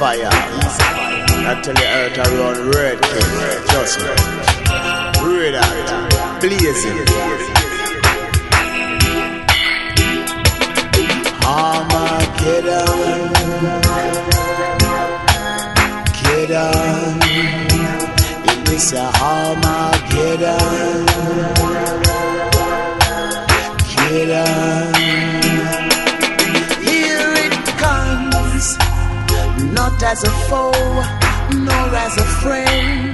fire. Not till the earth around red king. Just red out, blazing. Armageddon, Geddon. It is a Armageddon, Geddon. Here it comes, not as a foe, nor as a friend.